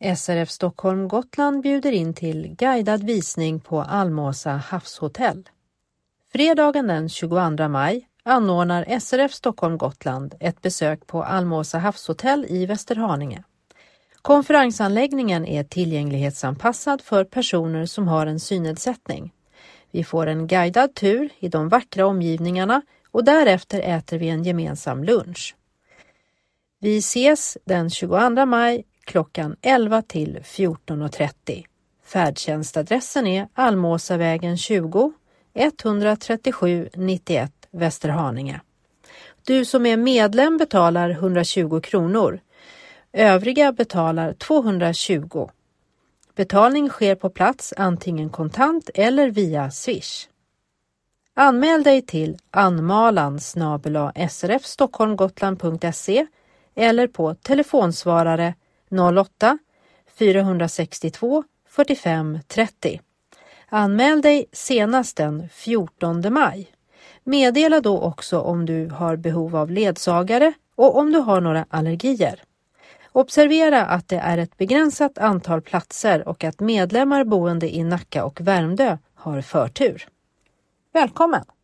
SRF Stockholm Gotland bjuder in till guidad visning på Almåsa havshotell. Fredagen den 22 maj anordnar SRF Stockholm Gotland ett besök på Almåsa havshotell i Västerhaninge. Konferensanläggningen är tillgänglighetsanpassad för personer som har en synnedsättning. Vi får en guidad tur i de vackra omgivningarna och därefter äter vi en gemensam lunch. Vi ses den 22 maj klockan 11 till 14.30. Färdtjänstadressen är Almåsavägen 20 137 91 Västerhaninge. Du som är medlem betalar 120 kronor. Övriga betalar 220. Betalning sker på plats antingen kontant eller via Swish. Anmäl dig till anmalan@srfstockholmgotland.se eller på telefonsvarare 08 462 45 30. Anmäl dig senast den 14 maj. Meddela då också om du har behov av ledsagare och om du har några allergier. Observera att det är ett begränsat antal platser och att medlemmar boende i Nacka och Värmdö har förtur. Välkommen!